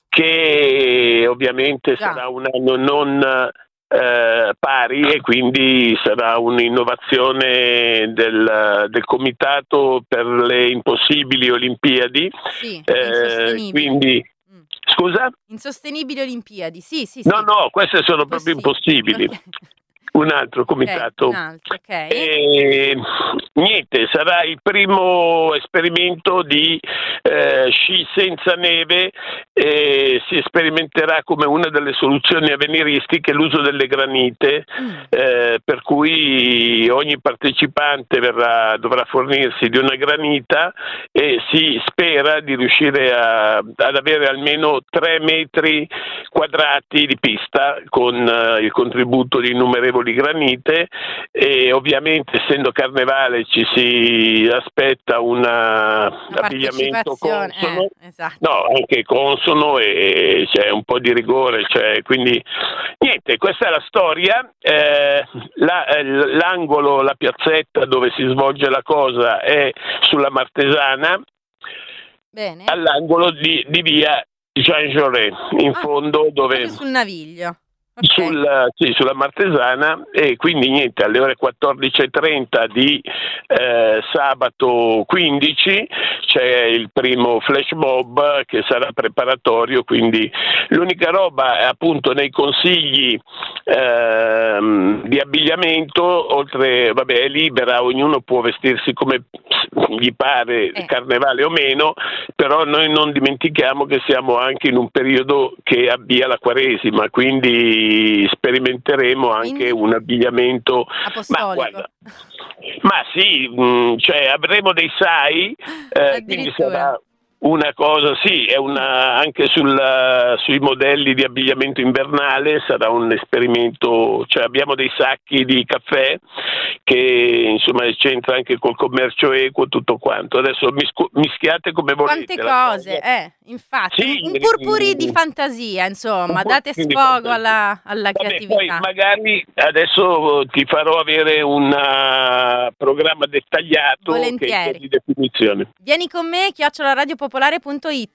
Che ovviamente Già. sarà un anno non Eh, pari e quindi sarà un'innovazione del, del Comitato per le Impossibili Olimpiadi. Sì, eh, quindi mm. scusa? Insostenibili Olimpiadi, sì, sì, No, sì. no, queste sono proprio impossibili. Un altro comitato. Okay, un altro, okay. E, niente, sarà il primo esperimento di eh, sci senza neve, e si sperimenterà come una delle soluzioni avveniristiche l'uso delle granite, mm. eh, per cui ogni partecipante verrà, dovrà fornirsi di una granita e si spera di riuscire a, ad avere almeno tre metri quadrati di pista con uh, il contributo di innumerevoli granite, e ovviamente essendo carnevale ci si aspetta una, un abbigliamento consono, eh, esatto. no, anche consono, e c'è un po' di rigore, cioè, quindi niente, questa è la storia. Eh, la, l'angolo, la piazzetta dove si svolge la cosa è sulla Martesana. Bene. All'angolo di, di via Jean Jaurès, in ah, fondo dove sul Naviglio. sul, sì, sulla Martesana, e quindi niente, alle ore quattordici e trenta di eh, sabato quindici c'è il primo flash mob che sarà preparatorio, quindi l'unica roba è appunto nei consigli ehm, di abbigliamento, oltre, vabbè, è libera, ognuno può vestirsi come gli pare, Eh. carnevale o meno, però noi non dimentichiamo che siamo anche in un periodo che avvia la Quaresima, quindi sperimenteremo anche Quindi? un abbigliamento. Ma Apostolico. guarda, ma sì, mh, cioè avremo dei sai, eh, quindi Addirittura. sarà una cosa, sì, è una, anche sul, sui modelli di abbigliamento invernale sarà un esperimento, cioè abbiamo dei sacchi di caffè che insomma c'entra anche col commercio equo, tutto quanto. Adesso miscu- mischiate come volete. Quante la cose, cosa. eh, infatti, Sì, un purpurì mm, di fantasia, insomma, un date purpurì di sfogo fantasia. alla, alla Vabbè, poi creatività. magari adesso ti farò avere un uh, programma dettagliato Volentieri. che è di definizione. Vieni con me, chiocciola radiopopolare punto it.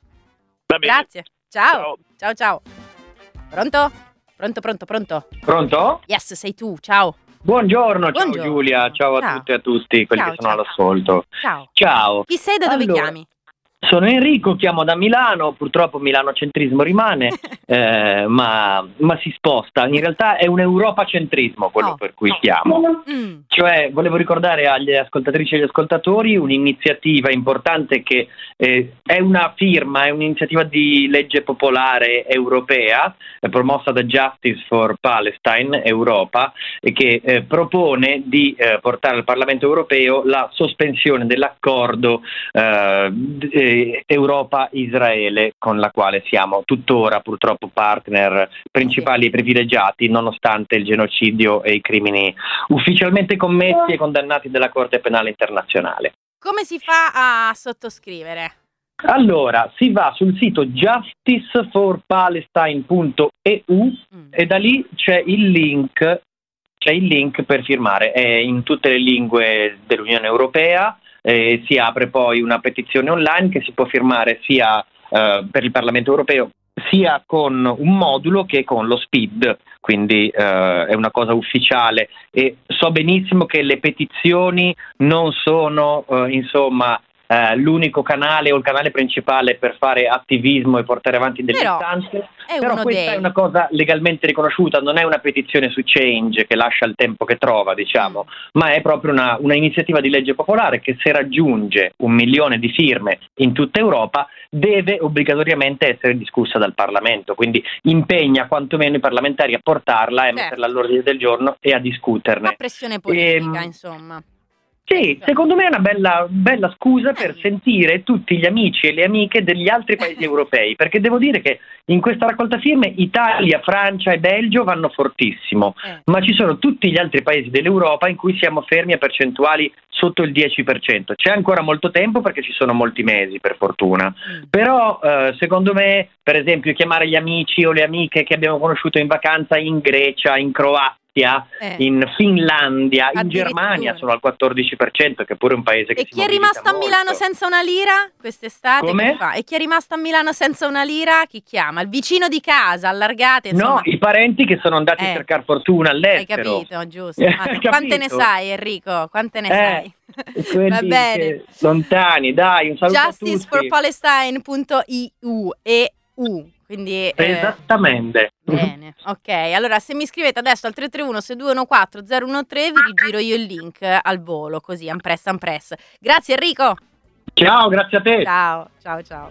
Va bene. Grazie, ciao, ciao, ciao. Pronto? Pronto, pronto, pronto? Pronto? Yes, sei tu, ciao. Buongiorno, ciao Buongiorno. Giulia, ciao a Ciao. tutte e a tutti quelli Ciao, che sono ciao. all'ascolto. Ciao. Ciao. Chi sei, da dove Allora, chiami? Sono Enrico, chiamo da Milano, purtroppo milanocentrismo rimane, eh, ma, ma si sposta. In realtà è un europacentrismo quello Oh. per cui chiamo. Mm. Cioè, volevo ricordare agli ascoltatrici e agli ascoltatori un'iniziativa importante che eh, è una firma, è un'iniziativa di legge popolare europea, eh, promossa da Justice for Palestine Europa, e che eh, propone di eh, portare al Parlamento europeo la sospensione dell'accordo eh, d- eh, Europa-Israele, con la quale siamo tuttora purtroppo partner principali e privilegiati, nonostante il genocidio e i crimini ufficialmente commessi e condannati dalla Corte Penale Internazionale. Come si fa a sottoscrivere? Allora, si va sul sito justice for palestine punto e u e da lì c'è il link, c'è il link per firmare, è in tutte le lingue dell'Unione Europea. Eh, si apre poi una petizione online che si può firmare sia eh, per il Parlamento europeo sia con un modulo che con lo SPID, quindi eh, è una cosa ufficiale, e so benissimo che le petizioni non sono eh, insomma eh, l'unico canale o il canale principale per fare attivismo e portare avanti delle Però istanze, è però uno questa dei- è una cosa legalmente riconosciuta, non è una petizione su Change che lascia il tempo che trova, diciamo, ma è proprio una, una iniziativa di legge popolare che, se raggiunge un milione di firme in tutta Europa, deve obbligatoriamente essere discussa dal Parlamento, quindi impegna quantomeno i parlamentari a portarla e a Certo. metterla all'ordine del giorno e a discuterne. Fa pressione politica, Ehm, insomma. Sì, secondo me è una bella, bella scusa per sentire tutti gli amici e le amiche degli altri paesi europei, perché devo dire che in questa raccolta firme Italia, Francia e Belgio vanno fortissimo, ma ci sono tutti gli altri paesi dell'Europa in cui siamo fermi a percentuali sotto il dieci per cento. C'è ancora molto tempo perché ci sono molti mesi, per fortuna, però eh, secondo me, per esempio, chiamare gli amici o le amiche che abbiamo conosciuto in vacanza in Grecia, in Croazia, Eh. in Finlandia, in Addirittura. Germania sono al quattordici per cento, che è pure un paese che E si chi è mobilita rimasto a molto. Milano senza una lira quest'estate? Come? Che fa? E chi è rimasto a Milano senza una lira? Chi chiama? Il vicino di casa, allargate, insomma. No, i parenti che sono andati Eh. a cercare fortuna Hai all'estero. capito, giusto. Eh, Ma hai quante ne capito? sai, Enrico? Quante ne Eh, sai? quelli Va bene. che- lontani, dai, un saluto a justice tutti. for palestine punto i u e u, quindi eh, Esattamente. bene, ok. Allora, se mi scrivete adesso al tre tre uno sei due uno quattro zero uno tre, vi rigiro io il link al volo, così, ampress ampress. Grazie Enrico. Ciao, grazie a te. Ciao, ciao, ciao.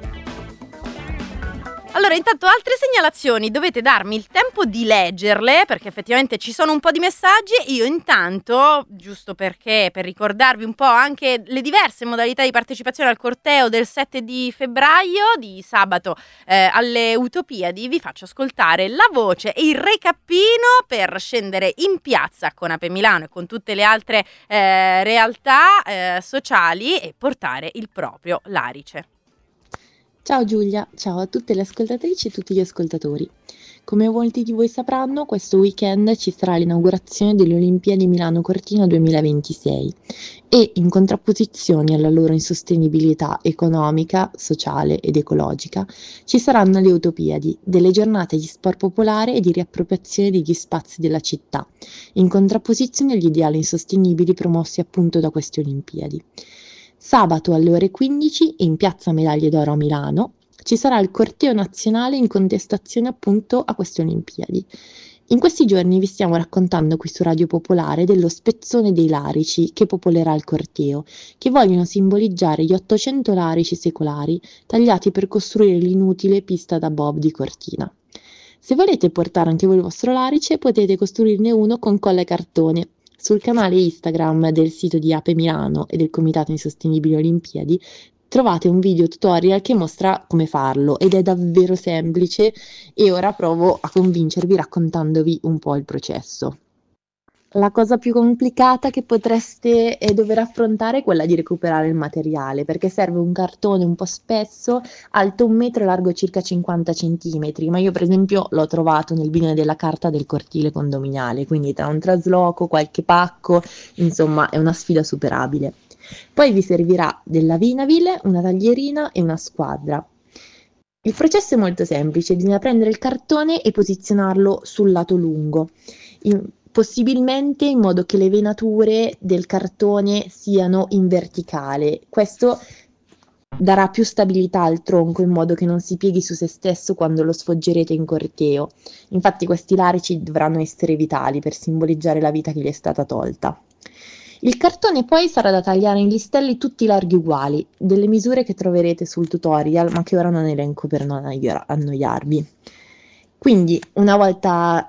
Allora, intanto altre segnalazioni, dovete darmi il tempo di leggerle, perché effettivamente ci sono un po' di messaggi. Io intanto, giusto perché, per ricordarvi un po' anche le diverse modalità di partecipazione al corteo del sette di febbraio, di sabato, eh, alle Utopiadi, vi faccio ascoltare la voce e il recappino per scendere in piazza con Ape Milano e con tutte le altre eh, realtà eh, sociali e portare il proprio Larice. Ciao Giulia, ciao a tutte le ascoltatrici e tutti gli ascoltatori. Come molti di voi sapranno, questo weekend ci sarà l'inaugurazione delle Olimpiadi Milano-Cortina duemilaventisei e, in contrapposizione alla loro insostenibilità economica, sociale ed ecologica, ci saranno le Utopiadi, delle giornate di sport popolare e di riappropriazione degli spazi della città, in contrapposizione agli ideali insostenibili promossi appunto da queste Olimpiadi. Sabato alle ore quindici, in piazza Medaglie d'Oro a Milano, ci sarà il corteo nazionale in contestazione appunto a queste Olimpiadi. In questi giorni vi stiamo raccontando qui su Radio Popolare dello spezzone dei larici che popolerà il corteo, che vogliono simboleggiare gli ottocento larici secolari tagliati per costruire l'inutile pista da bob di Cortina. Se volete portare anche voi il vostro larice, potete costruirne uno con colla e cartone. Sul canale Instagram del sito di Ape Milano e del Comitato Insostenibili Olimpiadi trovate un video tutorial che mostra come farlo ed è davvero semplice e ora provo a convincervi raccontandovi un po' il processo. La cosa più complicata che potreste eh, dover affrontare è quella di recuperare il materiale, perché serve un cartone un po' spesso, alto un metro e largo circa cinquanta centimetri, ma io per esempio l'ho trovato nel bidone della carta del cortile condominiale, quindi tra un trasloco, qualche pacco, insomma è una sfida superabile. Poi vi servirà della Vinavil, una taglierina e una squadra. Il processo è molto semplice, bisogna prendere il cartone e posizionarlo sul lato lungo, in, possibilmente in modo che le venature del cartone siano in verticale. Questo darà più stabilità al tronco in modo che non si pieghi su se stesso quando lo sfoggerete in corteo. Infatti questi larici dovranno essere vitali per simboleggiare la vita che gli è stata tolta. Il cartone poi sarà da tagliare in listelli tutti larghi uguali, delle misure che troverete sul tutorial, ma che ora non elenco per non annoiarvi. Quindi, una volta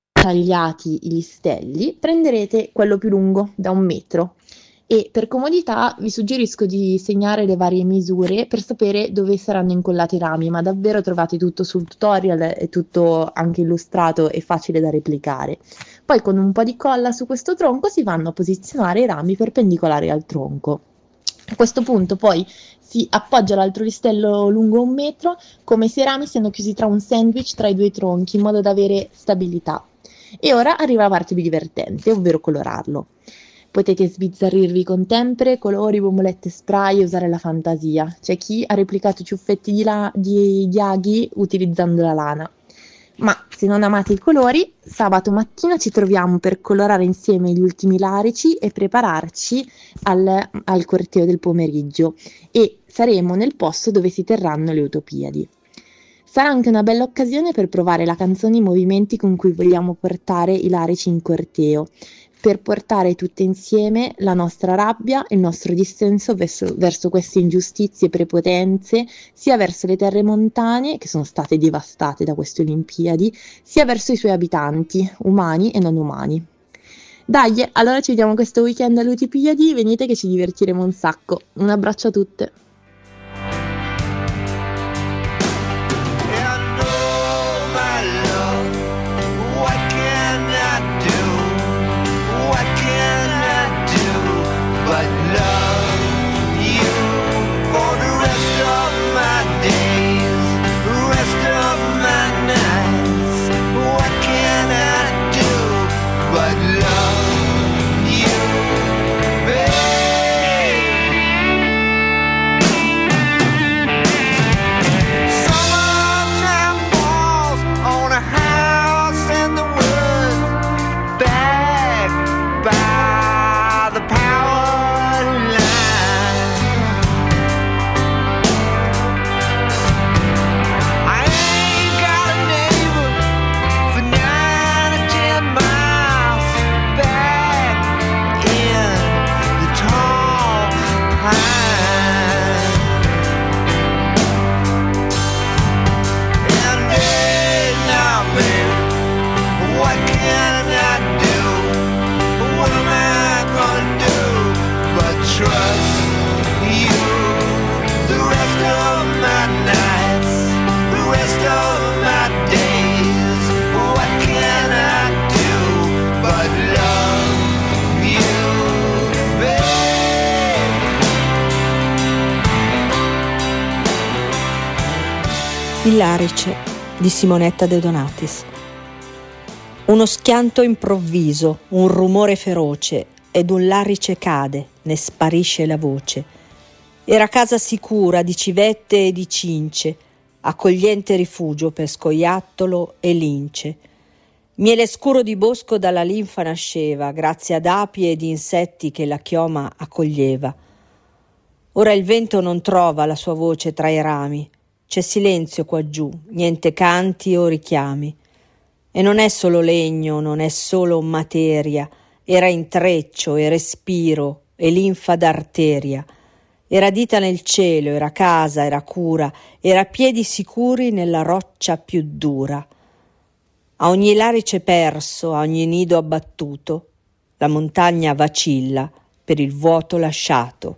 tagliati i listelli, prenderete quello più lungo, da un metro, e per comodità vi suggerisco di segnare le varie misure per sapere dove saranno incollati i rami, ma davvero trovate tutto sul tutorial, è tutto anche illustrato e facile da replicare. Poi con un po' di colla su questo tronco si vanno a posizionare i rami perpendicolari al tronco. A questo punto poi si appoggia l'altro listello lungo un metro, come se i rami siano chiusi tra un sandwich tra i due tronchi, in modo da avere stabilità. E ora arriva la parte più divertente, ovvero colorarlo. Potete sbizzarrirvi con tempere, colori, bombolette spray e usare la fantasia. C'è chi ha replicato ciuffetti di, la- di, di aghi utilizzando la lana. Ma se non amate i colori, sabato mattina ci troviamo per colorare insieme gli ultimi larici e prepararci al, al corteo del pomeriggio e saremo nel posto dove si terranno le Utopiadi. Sarà anche una bella occasione per provare la canzone e i movimenti con cui vogliamo portare i larici in corteo, per portare tutte insieme la nostra rabbia e il nostro dissenso verso, verso queste ingiustizie e prepotenze, sia verso le terre montane, che sono state devastate da queste Olimpiadi, sia verso i suoi abitanti, umani e non umani. Dai, allora ci vediamo questo weekend alle Olimpiadi, venite che ci divertiremo un sacco. Un abbraccio a tutte. Il larice, di Simonetta De Donatis. Uno schianto improvviso, un rumore feroce, ed un larice cade, ne sparisce la voce. Era casa sicura di civette e di cince, accogliente rifugio per scoiattolo e lince. Miele scuro di bosco dalla linfa nasceva, grazie ad api ed insetti che la chioma accoglieva. Ora il vento non trova la sua voce tra i rami, c'è silenzio quaggiù, niente canti o richiami. E non è solo legno, non è solo materia, era intreccio e respiro e linfa d'arteria. Era dita nel cielo, era casa, era cura, era piedi sicuri nella roccia più dura. A ogni larice perso, a ogni nido abbattuto, la montagna vacilla per il vuoto lasciato.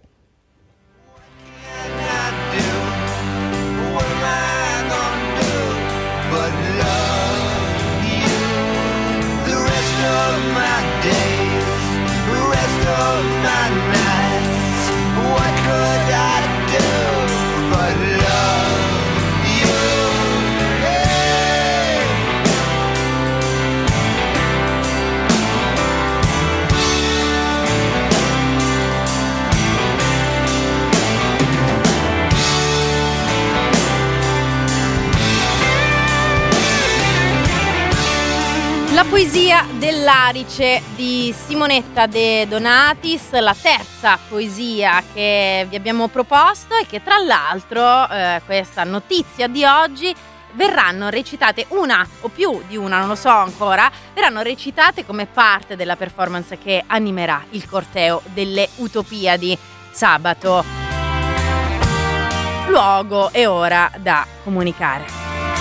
La poesia dell'Arice di Simonetta De Donatis, la terza poesia che vi abbiamo proposto e che tra l'altro eh, questa notizia di oggi verranno recitate una o più di una, non lo so ancora, verranno recitate come parte della performance che animerà il corteo delle Utopiadi sabato. Luogo e ora da comunicare.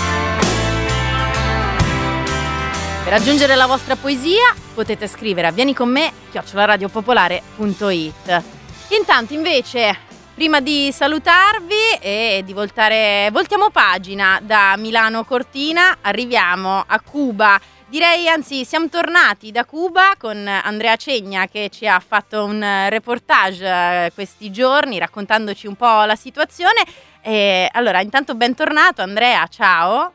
Per aggiungere la vostra poesia potete scrivere a vieni con me chiocciola radiopopolare punto it. Intanto invece, prima di salutarvi e di voltare, voltiamo pagina da Milano Cortina, arriviamo a Cuba. Direi, anzi, siamo tornati da Cuba con Andrea Cegna che ci ha fatto un reportage questi giorni raccontandoci un po' la situazione. E allora, intanto bentornato Andrea, ciao.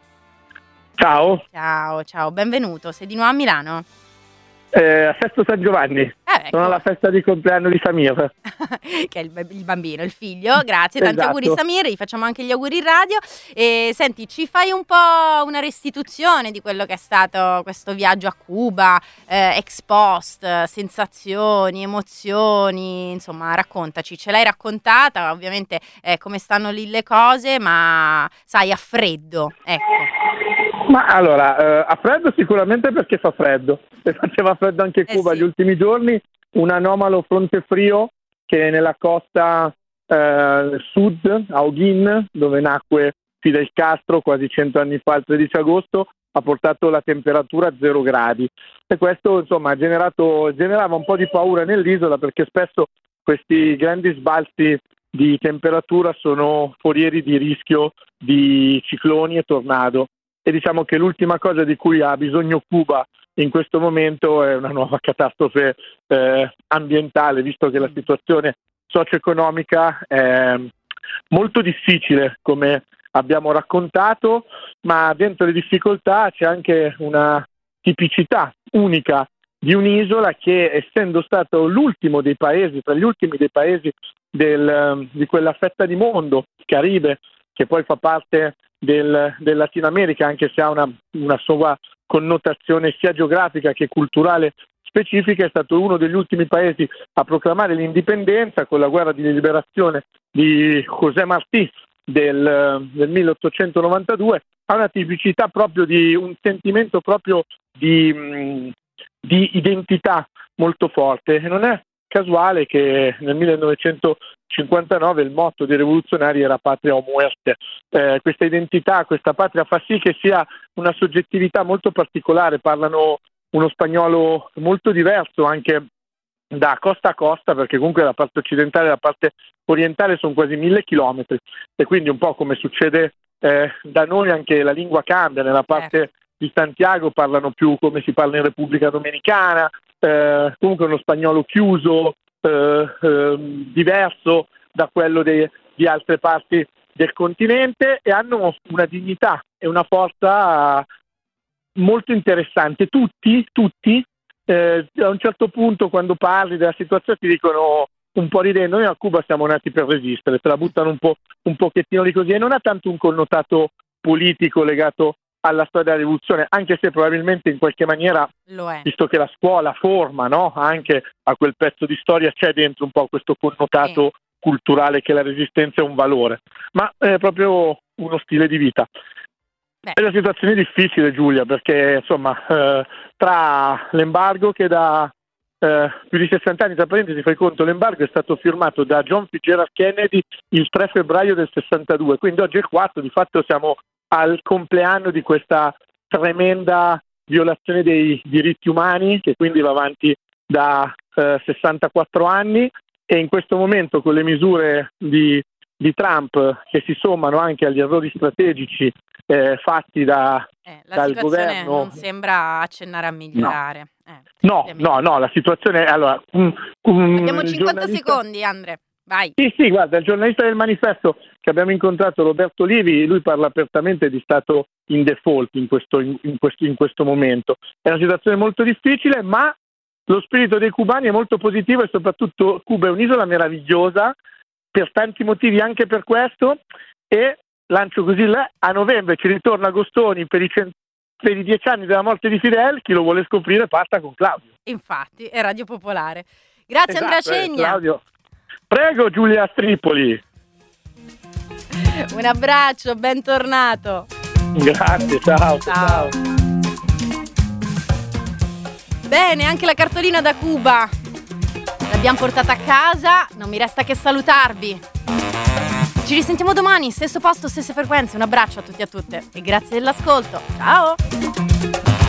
Ciao. Ciao, ciao, benvenuto. Sei di nuovo a Milano? Eh, a Sesto San Giovanni. Eh, ecco. Sono alla festa di compleanno di Samir. Che è il, il bambino, il figlio. Grazie, tanti Esatto. auguri Samir, gli facciamo anche gli auguri in radio. E senti, ci fai un po' una restituzione di quello che è stato questo viaggio a Cuba, eh, ex post, sensazioni, emozioni, insomma, raccontaci. Ce l'hai raccontata, ovviamente eh, come stanno lì le cose, ma sai, a freddo, ecco. Ma allora, eh, a freddo sicuramente perché fa freddo, e faceva freddo anche a Cuba Eh sì. gli ultimi giorni, un anomalo fronte frio che nella costa eh, sud, a Holguín, dove nacque Fidel Castro quasi cento anni fa, il tredici agosto, ha portato la temperatura a zero gradi e questo insomma ha generato, generava un po' di paura nell'isola perché spesso questi grandi sbalzi di temperatura sono forieri di rischio di cicloni e tornado. E diciamo che l'ultima cosa di cui ha bisogno Cuba in questo momento è una nuova catastrofe eh, ambientale, visto che la situazione socio-economica è molto difficile, come abbiamo raccontato, ma dentro le difficoltà c'è anche una tipicità unica di un'isola che, essendo stato l'ultimo dei paesi, tra gli ultimi dei paesi del, di quella fetta di mondo, Caribe, che poi fa parte del, del Latino America, anche se ha una, una sua connotazione sia geografica che culturale specifica, è stato uno degli ultimi paesi a proclamare l'indipendenza con la guerra di liberazione di José Martí del, del milleottocentonovantadue. Ha una tipicità proprio di un sentimento proprio di, mh, di identità molto forte, e non è casuale che nel millenovecentocinquantanove il motto dei rivoluzionari era Patria o muerte. Eh, questa identità, questa patria fa sì che sia una soggettività molto particolare, parlano uno spagnolo molto diverso anche da costa a costa, perché comunque la parte occidentale e la parte orientale sono quasi mille chilometri e quindi un po' come succede eh, da noi anche la lingua cambia, nella parte di Santiago parlano più come si parla in Repubblica Dominicana, eh, comunque uno spagnolo chiuso, eh, eh, diverso da quello dei, di altre parti del continente e hanno una dignità e una forza molto interessante. Tutti, tutti eh, a un certo punto quando parli della situazione ti dicono un po' ridendo, noi a Cuba siamo nati per resistere, te la buttano un po' un pochettino di così, e non ha tanto un connotato politico legato alla storia della rivoluzione, anche se probabilmente in qualche maniera, Lo è. visto che la scuola forma, no, anche a quel pezzo di storia, c'è dentro un po' questo connotato Sì. culturale che la resistenza è un valore, ma è proprio uno stile di vita. Beh. È una situazione difficile, Giulia, perché insomma eh, tra l'embargo che da eh, più di sessanta anni, tra parentesi fai conto, l'embargo è stato firmato da John Fitzgerald Kennedy il tre febbraio del sessantadue, quindi oggi è il quattro, di fatto siamo al compleanno di questa tremenda violazione dei diritti umani che quindi va avanti da eh, sessantaquattro anni, e in questo momento con le misure di, di Trump che si sommano anche agli errori strategici eh, fatti da, Eh, la dal situazione governo. non sembra accennare a migliorare. Eh, No, no, no, la situazione è allora. Un, un, Abbiamo il cinquanta giornalista- secondi, Andre. Vai. Sì, sì, guarda, il giornalista del Manifesto che abbiamo incontrato, Roberto Livi, lui parla apertamente di stato in default in questo, in, in questo, in questo momento. È una situazione molto difficile, ma lo spirito dei cubani è molto positivo e soprattutto Cuba è un'isola meravigliosa per tanti motivi, anche per questo, e lancio così là, a novembre ci ritorna Agostoni per i, cent- per i dieci anni della morte di Fidel, chi lo vuole scoprire parta con Claudio. Infatti, è Radio Popolare. Grazie Esatto, Andrea eh, Cegna. Claudio. Prego Giulia Stripoli. Un abbraccio, bentornato. Grazie, ciao. Ciao. Bene, anche la cartolina da Cuba l'abbiamo portata a casa, non mi resta che salutarvi. Ci risentiamo domani, stesso posto, stesse frequenze. Un abbraccio a tutti e a tutte e grazie dell'ascolto. Ciao!